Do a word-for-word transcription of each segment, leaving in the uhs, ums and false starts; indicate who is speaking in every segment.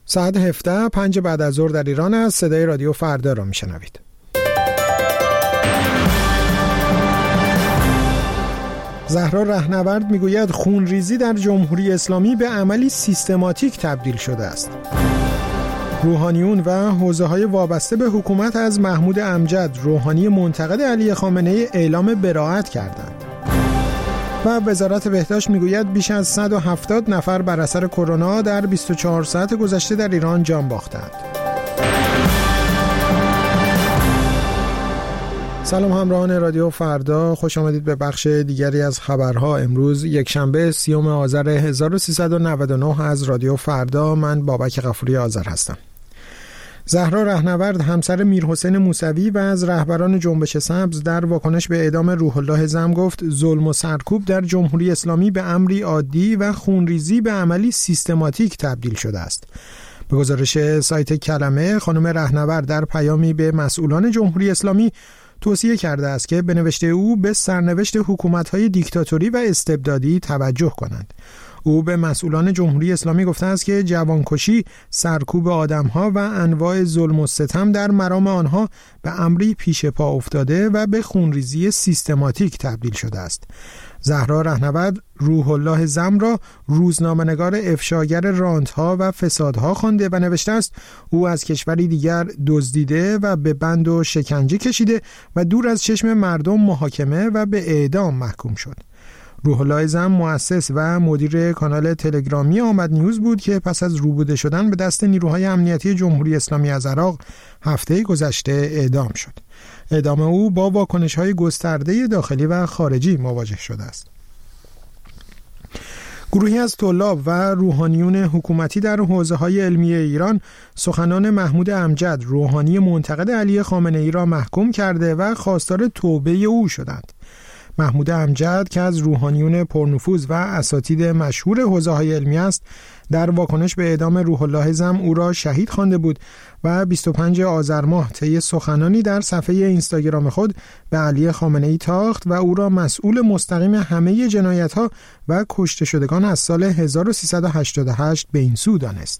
Speaker 1: ساعت هفده پنج بعد از ظهر در ایران است. صدای رادیو فردا را میشنوید. زهرا رهنورد میگوید خونریزی در جمهوری اسلامی به عملی سیستماتیک تبدیل شده است. روحانیون و حوزه‌های وابسته به حکومت از محمود امجد، روحانی منتقد علی خامنه‌ای، اعلام براءت کردند. و وزارت بهداشت میگوید بیش از صد و هفتاد نفر بر اثر کرونا در بیست و چهار ساعت گذشته در ایران جان باختند. سلام همراهان رادیو فردا، خوش آمدید به بخش دیگری از خبرها. امروز یک شنبه سیوم آذر هزار و سیصد و نود و نه از رادیو فردا. من بابک غفوری آذر هستم. زهرا رهنورد، همسر میرحسین موسوی و از رهبران جنبش سبز، در واکنش به اعدام روح الله زم گفت ظلم و سرکوب در جمهوری اسلامی به امری عادی و خونریزی به عملی سیستماتیک تبدیل شده است. به گزارش سایت کلمه، خانم رهنورد در پیامی به مسئولان جمهوری اسلامی توصیه کرده است که به نوشته او به سرنوشت حکومت‌های دیکتاتوری و استبدادی توجه کنند. او به مسئولان جمهوری اسلامی گفته است که جوانکشی، سرکوب آدم‌ها و انواع ظلم و ستم در مرام آنها به امری پیش پا افتاده و به خونریزی سیستماتیک تبدیل شده است. زهرا رهنورد روح الله زم را روزنامه‌نگار افشاگر رانت‌ها و فسادها خوانده و نوشته است او از کشوری دیگر دزدیده و به بند و شکنجه کشیده و دور از چشم مردم محاکمه و به اعدام محکوم شد. روح الله زم مؤسس و مدیر کانال تلگرامی آمد نیوز بود که پس از روبوده شدن به دست نیروهای امنیتی جمهوری اسلامی از عراق هفته گذشته اعدام شد. اعدام او با واکنش‌های گسترده داخلی و خارجی مواجه شده است. گروهی از طلاب و روحانیون حکومتی در حوزه‌های علمی ایران سخنان محمود امجد، روحانی منتقد علی خامنه‌ای را محکوم کرده و خواستار توبه او شدند. محمود امجد که از روحانیون پرنفوذ و اساتید مشهور حوزه‌های علمی است، در واکنش به اعدام روح الله زم او را شهید خوانده بود و بیست و پنجم آذر ماه طی سخنانی در صفحه اینستاگرام خود به علی خامنه‌ای تاخت و او را مسئول مستقیم همه جنایت‌ها و کشته شدگان از سال هزار و سیصد و هشتاد و هشت به این سو دانست.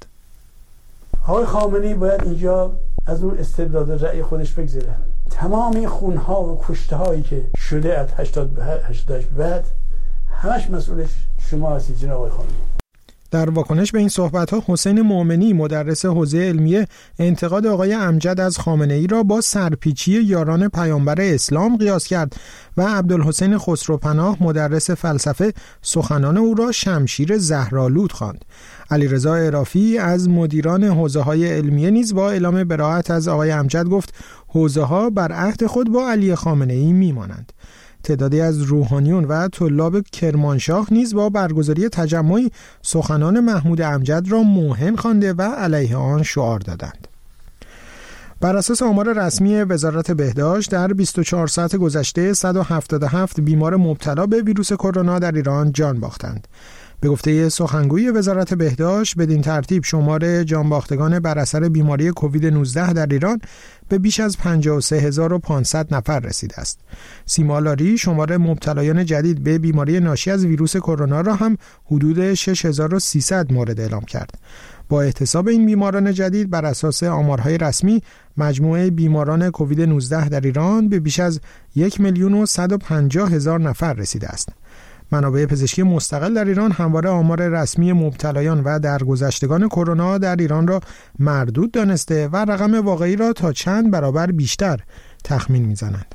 Speaker 2: آقای خامنه‌ای باید اینجا از اون استبداد رأی خودش بگذره. تمام این خونها و کشته هایی که شده از هشتاد بعد همش مسئولش شما هستید جناب آقای خامنه‌ای.
Speaker 1: در واکنش به این صحبت‌ها حسین مومنی، مدرس حوزه علمیه، انتقاد آقای امجد از خامنه‌ای را با سرپیچی یاران پیامبر اسلام قیاس کرد و عبدالحسین خسروپناه، مدرس فلسفه، سخنان او را شمشیر زهرآلود خواند. علیرضا عرافی از مدیران حوزه‌های علمیه نیز با اعلام براءت از آقای امجد گفت حوزه‌ها بر عهد خود با علی خامنه‌ای می‌مانند. تعدادی از روحانیون و طلاب کرمانشاه نیز با برگزاری تجمعی سخنان محمود امجد را موهن خوانده و علیه آن شعار دادند. بر اساس آمار رسمی وزارت بهداشت در بیست و چهار ساعت گذشته صد و هفتاد و هفت بیمار مبتلا به ویروس کرونا در ایران جان باختند. به گفته سخنگوی وزارت بهداشت، بدین ترتیب شمار جانباختگان بر اثر بیماری کووید نوزده در ایران به بیش از پنجاه و سه هزار و پانصد نفر رسیده است. سیما لاری شمار مبتلایان جدید به بیماری ناشی از ویروس کرونا را هم حدود شش هزار و سیصد مورد اعلام کرد. با احتساب این بیماران جدید بر اساس آمارهای رسمی، مجموع بیماران کووید نوزده در ایران به بیش از یک میلیون و صد و پنجاه هزار نفر رسیده است. منابع پزشکی مستقل در ایران همواره آمار رسمی مبتلایان و درگذشتگان کرونا در ایران را مردود دانسته و رقم واقعی را تا چند برابر بیشتر تخمین می‌زنند.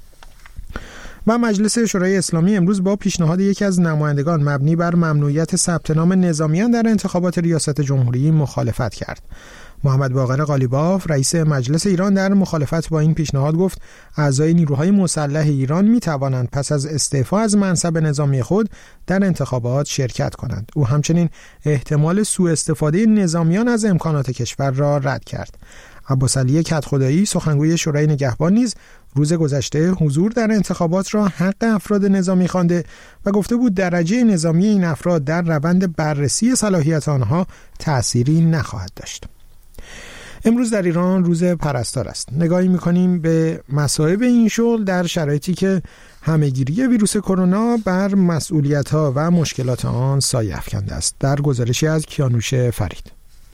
Speaker 1: و مجلس شورای اسلامی امروز با پیشنهاد یکی از نمایندگان مبنی بر ممنوعیت ثبت نام نظامیان در انتخابات ریاست جمهوری مخالفت کرد. محمد باقر قالیباف، رئیس مجلس ایران، در مخالفت با این پیشنهاد گفت اعضای نیروهای مسلح ایران می توانند پس از استعفا از منصب نظامی خود در انتخابات شرکت کنند. او همچنین احتمال سوء استفاده نظامیان از امکانات کشور را رد کرد. عباس علی کدخدایی، سخنگوی شورای نگهبان، نیز روز گذشته حضور در انتخابات را حق افراد نظامی خوانده و گفته بود درجه نظامی این افراد در روند بررسی صلاحیت آنها تأثیری نخواهد داشت. امروز در ایران روز پرستار است. نگاهی می‌کنیم به مصائب این شغل در شرایطی که همه‌گیری ویروس کرونا بر مسئولیت‌ها و مشکلات آن سایه افکنده است. در گزارشی از کیانوش فرید.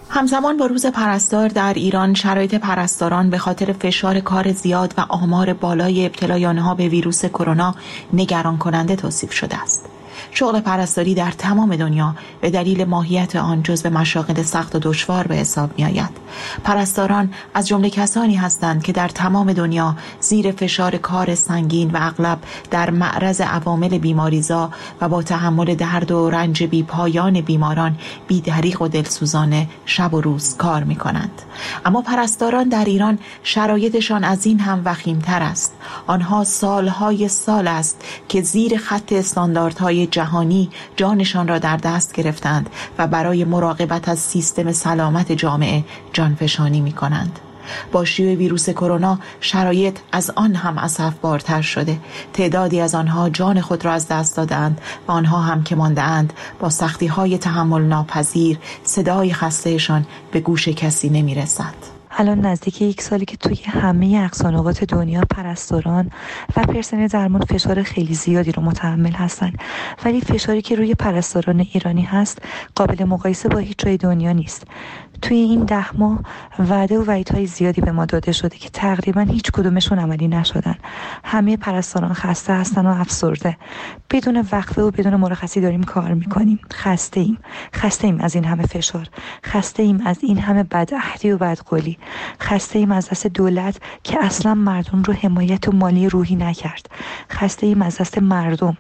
Speaker 3: همزمان با روز پرستار در ایران شرایط پرستاران به خاطر فشار کار زیاد و آمار بالای ابتلای آنها به ویروس کرونا نگران کننده توصیف شده است. شغل پرستاری در تمام دنیا به دلیل ماهیت آن جزو مشاغل سخت و دشوار به حساب می آید. پرستاران از جمله کسانی هستند که در تمام دنیا زیر فشار کار سنگین و اغلب در معرض عوامل بیماریزا و با تحمل درد و رنج بی پایان بیماران بی دریغ و دلسوزانه شب و روز کار می کنند. اما پرستاران در ایران شرایطشان از این هم وخیم‌تر است. آنها سالهای سال است که زیر خط استانداردهای جهانی جانشان را در دست گرفتند و برای مراقبت از سیستم سلامت جامعه جانفشانی می کنند. با شیوع ویروس کرونا شرایط از آن هم اسفبارتر شده. تعدادی از آنها جان خود را از دست دادند و آنها هم که مانده‌اند با سختی‌های تحمل ناپذیر صدای خستهشان به گوش کسی نمی‌رسد.
Speaker 4: الان نزدیک یک سالی که توی همه اقصانقاط دنیا پرستاران و پرسنل درمان فشار خیلی زیادی رو متحمل هستن، ولی فشاری که روی پرستاران ایرانی هست قابل مقایسه با هیچ جای دنیا نیست. توی این ده ماه وعده و وعیدهای زیادی به ما داده شده که تقریبا هیچ کدومشون عملی نشدن. همه پرستاران خسته هستن و افسرده. بدون وقفه و بدون مرخصی داریم کار میکنیم. خسته ایم. خسته ایم از این همه فشار. خسته ایم از این همه بدعهدی و بدقولی. خسته ایم از دست دولت که اصلا مردم رو حمایت و مالی روحی نکرد. خسته ایم از دست مردم.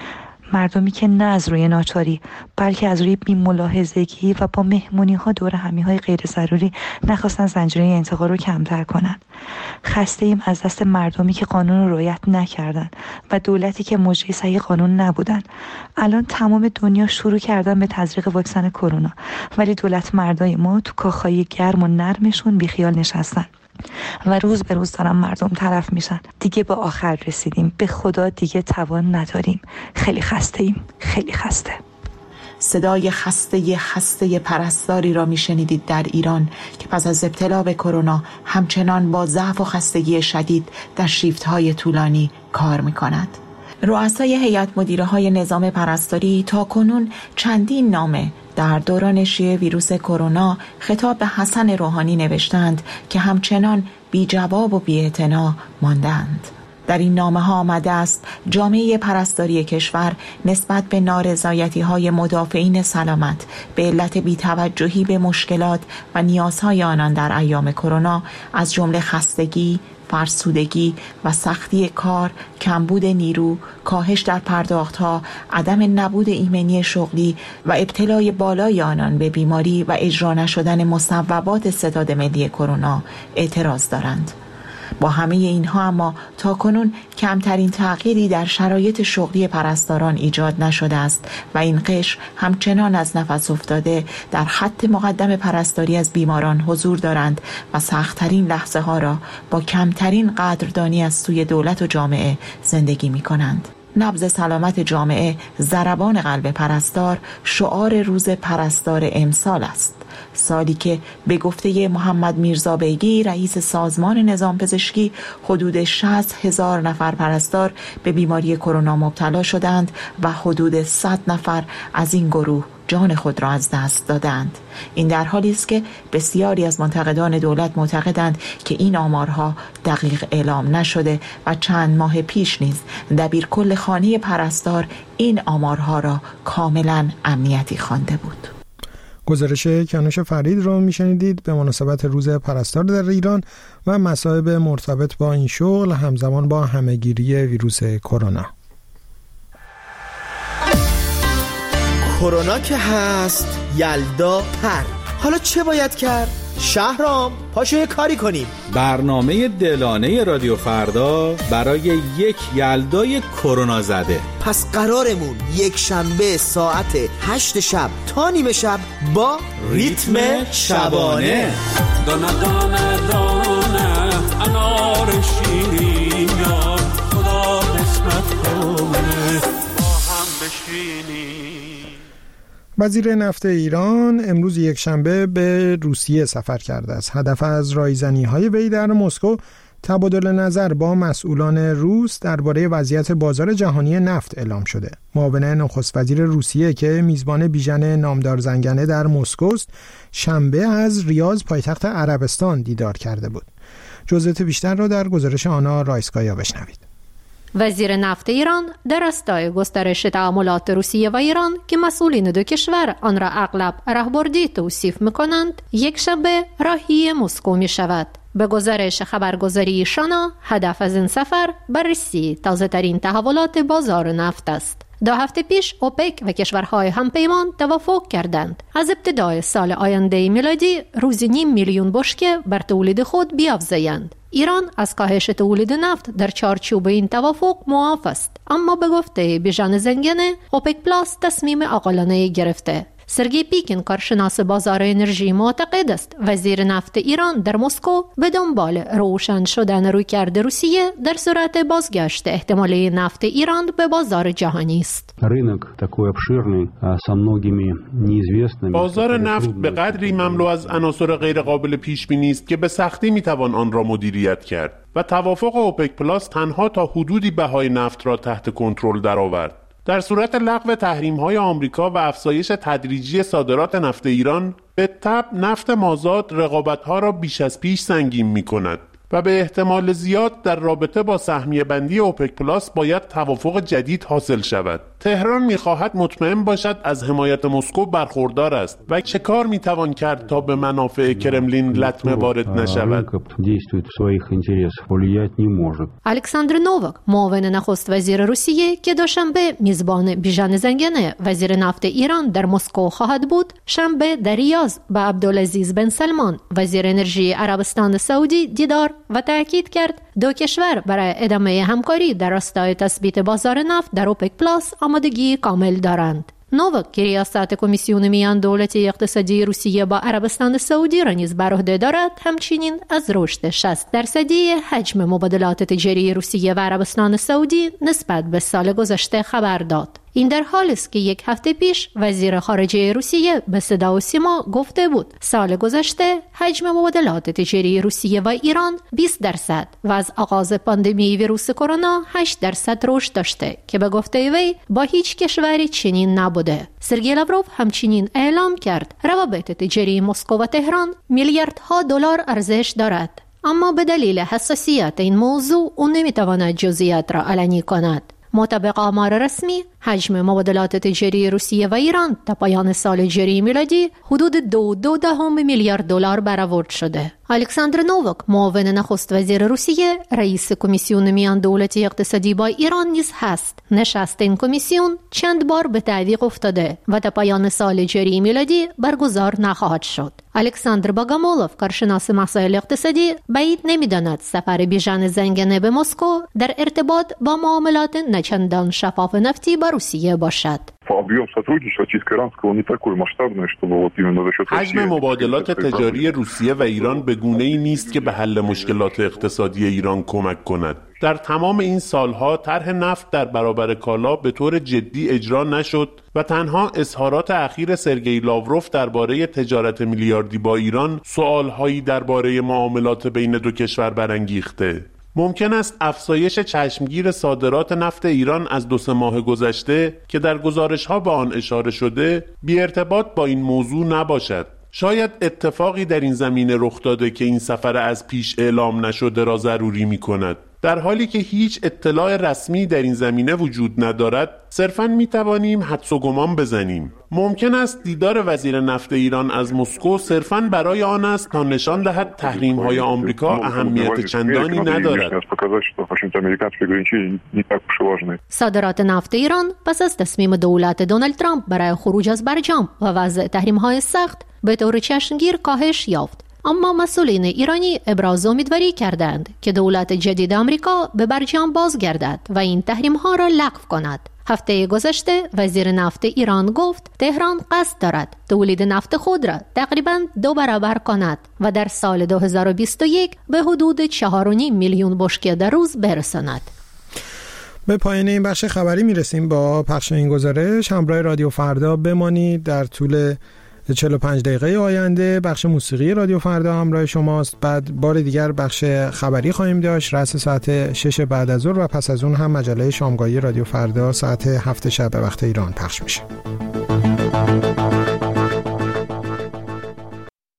Speaker 4: مردمی که نه از روی ناچاری بلکه از روی بی‌ملاحظگی و با مهمونی ها دور همی های غیر ضروری نخواستن زنجیره انتقال رو کمتر کنن. خسته ایم از دست مردمی که قانون رو رعایت نکردن و دولتی که مجری صحیح قانون نبودن. الان تمام دنیا شروع کردن به تزریق واکسن کرونا، ولی دولت مردای ما تو کاخهای گرم و نرمشون بیخیال نشستن و روز به روز دارن مردم طرف میشن. دیگه به آخر رسیدیم. به خدا دیگه توان نداریم. خیلی خسته ایم. خیلی خسته.
Speaker 3: صدای خسته خسته پرستاری را میشنیدید در ایران که پس از ابتلا به کرونا همچنان با ضعف و خستگی شدید در شیفت‌های طولانی کار میکند. رؤسای هیئت مدیره های نظام پرستاری تا کنون چندین نامه در دوران شیوع ویروس کرونا خطاب به حسن روحانی نوشتند که همچنان بی جواب و بی اعتنا ماندند. در این نامه ها آمده است جامعه پرستاری کشور نسبت به نارضایتی های مدافعین سلامت به علت بی‌توجهی به مشکلات و نیازهای آنان در ایام کرونا از جمله خستگی، فرسودگی و سختی کار، کمبود نیرو، کاهش در پرداختها، عدم نبود ایمنی شغلی و ابتلای بالای آنان به بیماری و اجرا نشدن مصوبات ستاد ملی کرونا اعتراض دارند. با همه اینها اما تاکنون کمترین تغییری در شرایط شغلی پرستاران ایجاد نشده است و این قشر همچنان از نفس افتاده در خط مقدم پرستاری از بیماران حضور دارند و سخت‌ترین لحظه ها را با کمترین قدردانی از سوی دولت و جامعه زندگی می کنند. نبض سلامت جامعه، ضربان قلب پرستار، شعار روز پرستار امسال است. سالی که به گفته محمد میرزا بیگی رئیس سازمان نظام پزشکی حدود شصت هزار نفر پرستار به بیماری کرونا مبتلا شدند و حدود صد نفر از این گروه جان خود را از دست دادند. این در حالی است که بسیاری از منتقدان دولت معتقدند که این آمارها دقیق اعلام نشده و چند ماه پیش نیز دبیرکل خانه پرستار این آمارها را کاملا امنیتی خوانده بود.
Speaker 1: گزارش کیانوش فرید رو میشنیدید به مناسبت روز پرستار در ایران و مصائب مرتبط با این شغل همزمان با همهگیری ویروس کرونا.
Speaker 5: کرونا که هست، یلدا پر. حالا چه باید کرد؟ شهرام پاشو یه کاری کنیم.
Speaker 6: برنامه دلانه رادیو فردا برای یک یلدای کرونا زده.
Speaker 5: پس قرارمون یک شنبه ساعت هشت شب تا نیمه شب با ریتم شبانه.
Speaker 7: دانه دانه دانه انار شیرین یار خدا قسمت کنه با هم بشینیم.
Speaker 1: وزیر نفت ایران امروز یک شنبه به روسیه سفر کرده است. هدف از رایزنی‌های وی در مسکو تبادل نظر با مسئولان روس درباره وضعیت بازار جهانی نفت اعلام شده. معاون نخست وزیر روسیه که میزبان بیژن نامدار زنگنه در مسکو است، شنبه از ریاض پایتخت عربستان دیدار کرده بود. جزئیات بیشتر را در گزارش آنا رایسکایا بشنوید.
Speaker 8: وزیر نفت ایران در راستای گسترش تعاملات روسیه و ایران که مسئولین دو کشور آن را اغلب راهبردی توصیف می‌کنند، یک شنبه راهی مسکو می‌شود. به گزارش خبرگزاری شانا، هدف از این سفر بررسی تازه‌ترین تحولات بازار نفت است. دو هفته پیش اوپک و کشورهای همپیمان توافق کردند از ابتدای سال آینده میلادی روزی نیم میلیون بشکه بر تولید خود بیافزایند. ایران از کاهش تولید نفت در چارچوب این توافق معاف است، اما به گفته بیژن زنگنه اوپک پلاس تصمیم عاقلانه گرفته. سرگی پیکین، کارشناس بازار انرژی، معتقد است وزیر نفت ایران در مسکو به دنبال روشن شدن رویکرد روسیه در صورت بازگشت احتمالی نفت ایران به بازار جهانی است.
Speaker 9: بازار نفت به قدری مملو از عناصر غیر قابل پیش بینی است که به سختی میتوان آن را مدیریت کرد و توافق اوپک پلاس تنها تا حدودی بهای نفت را تحت کنترل درآورد. در صورت لغو تحریم‌های آمریکا و افزایش تدریجی صادرات نفت ایران، به تبع نفت مازاد رقابت‌ها را بیش از پیش سنگین می‌کند و به احتمال زیاد در رابطه با سهمیه بندی اوپک پلاس باید توافق جدید حاصل شود. تهران می‌خواهد مطمئن باشد از حمایت مسکو برخوردار است و چه کار می‌توان کرد تا به منافع کرملین لطمه وارد نشود.
Speaker 8: الکساندر نوواک، معاون نخست وزیر روسیه که دوشنبه میزبان بیژن زنگنه وزیر نفت ایران در مسکو خواهد بود، شنبه در ریاض با عبدالعزیز بن سلمان وزیر انرژی عربستان سعودی دیدار و تاکید کرد دو کشور برای ادامه همکاری در راستای تثبیت بازار نفت در اوپک پلاس آمادگی کامل دارند. نوواک که ریاست کمیسیون میان دولتی اقتصادی روسیه با عربستان سعودی را نیز بر عهده دارد، همچنین از رشد شصت درصدی حجم مبادلات تجاری روسیه و عربستان سعودی نسبت به سال گذشته خبر داد. این در حالی است که یک هفته پیش وزیر خارجه روسیه به صدا و سیما گفته بود سال گذشته حجم مبادلات تجاری روسیه و ایران بیست درصد و از آغاز پاندمی ویروس کرونا هشت درصد رشد داشته که به گفته وی با هیچ کشوری چنین نبوده. سرگئی لاوروف همچنین اعلام کرد روابط تجاری مسکو و تهران میلیاردها دلار ارزش دارد، اما به دلیل حساسیت این موضوع او نمیتواند جزئیات را علنی کند. مطابق آمار رسمی، حجم مبادلات تجاری روسیه و ایران تا پایان سال جاری میلادی حدود دو دو دهم میلیارد دلار برآورد شده. الکساندر نوواک، معاون نخست وزیر روسیه، رئیس کمیسیون میان دولتی اقتصادی با ایران نیز هست. نشست این کمیسیون چند بار به تعویق افتاده و تا پایان سال جاری میلادی برگزار نخواهد شد. الکساندر باگامولوف، کارشناس مسائل اقتصادی، بعید نمی‌داند سفر بیژن زنگنه به مسکو در ارتباط با معاملات نچندان شفاف نفتی با روسیه باشد.
Speaker 9: حجم مبادلات تجاری روسیه و ایران به گونه‌ای نیست که به حل مشکلات اقتصادی ایران کمک کند. در تمام این سالها طرح نفت در برابر کالا به طور جدی اجرا نشد و تنها اظهارات اخیر سرگئی لاوروف درباره تجارت میلیاردی با ایران سوالهایی درباره معاملات بین دو کشور برانگیخته. ممکن است افزایش چشمگیر صادرات نفت ایران از دو سه ماه گذشته که در گزارش‌ها به آن اشاره شده بی ارتباط با این موضوع نباشد. شاید اتفاقی در این زمینه رخ داده که این سفر از پیش اعلام نشده را ضروری می‌کند. در حالی که هیچ اطلاع رسمی در این زمینه وجود ندارد، صرفاً می‌توانیم حدس و گمان بزنیم. ممکن است دیدار وزیر نفت ایران از مسکو صرفاً برای آن است تا نشان دهد تحریم‌های آمریکا اهمیت چندانی ندارد.
Speaker 8: صادرات نفت ایران پس از تصمیم دولت دونالد ترامپ برای خروج از برجام و وضع تحریم‌های سخت به طور چشمگیر کاهش یافت. اما مسئولین ایرانی ابراز امیدواری کردند که دولت جدید آمریکا به برجام بازگردد و این تحریم‌ها را لغو کند. هفته گذشته وزیر نفت ایران گفت تهران قصد دارد تولید نفت خود را تقریباً دو برابر کند و در سال دو هزار و بیست و یک به حدود چهار و نیم میلیون بشکه در روز برساند.
Speaker 1: به پایان این بخش خبری میرسیم با پخش این گزارش. همراه رادیو فردا بمانید. در طول چهل و پنج دقیقه آینده بخش موسیقی رادیو فردا همراه شماست. بعد بار دیگر بخش خبری خواهیم داشت رأس ساعت شش بعد از ظهر و پس از اون هم مجله شامگاهی رادیو فردا ساعت هفت شب به وقت ایران پخش میشه.